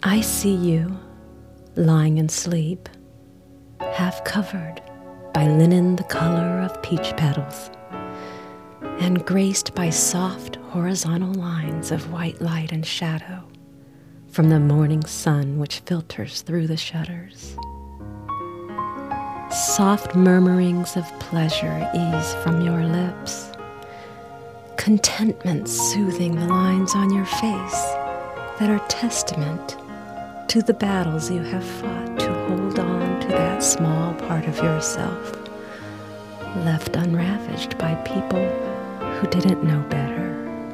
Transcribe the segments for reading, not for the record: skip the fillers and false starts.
I see you lying in sleep, half covered by linen the color of peach petals, and graced by soft horizontal lines of white light and shadow from the morning sun which filters through the shutters. Soft murmurings of pleasure ease from your lips, contentment soothing the lines on your face that are testament to the battles you have fought to hold on to that small part of yourself, left unravaged by people who didn't know better.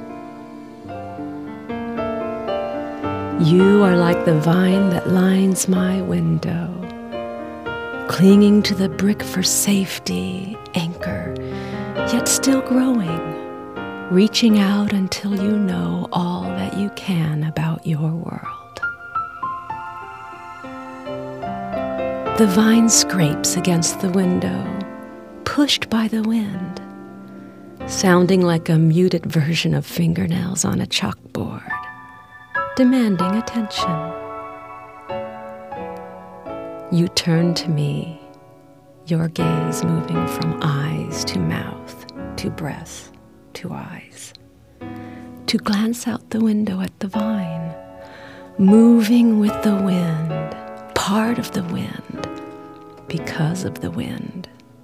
You are like the vine that lines my window, clinging to the brick for safety, anchor, yet still growing, reaching out until you know all that you can about your world. The vine scrapes against the window, pushed by the wind, sounding like a muted version of fingernails on a chalkboard, demanding attention. You turn to me, your gaze moving from eyes to mouth, to breath, to eyes, to glance out the window at the vine, moving with the wind, part of the wind, because of the wind.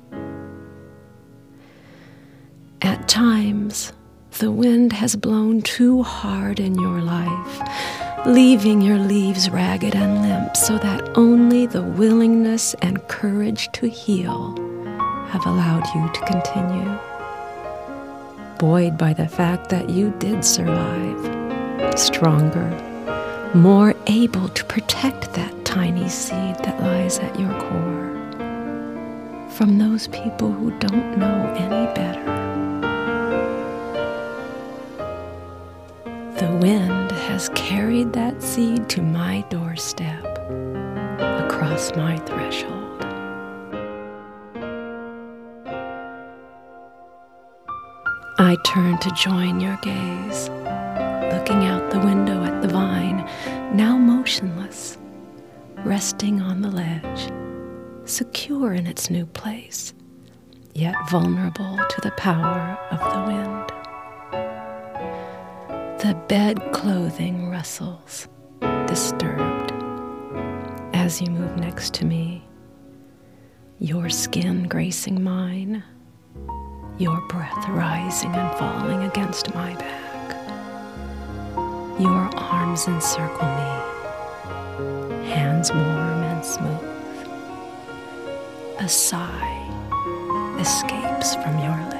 At times, the wind has blown too hard in your life, leaving your leaves ragged and limp, so that only the willingness and courage to heal have allowed you to continue. Buoyed by the fact that you did survive, stronger, more able to protect that tiny seed that lies at your core from those people who don't know any better. The wind has carried that seed to my doorstep, across my threshold. I turn to join your gaze, looking out the window at the vine, now motionless, resting on the ledge, secure in its new place, yet vulnerable to the power of the wind. The bed clothing rustles, disturbed, as you move next to me, your skin gracing mine, your breath rising and falling against my back. Your arms encircle me, hands warm and smooth. A sigh escapes from your lips.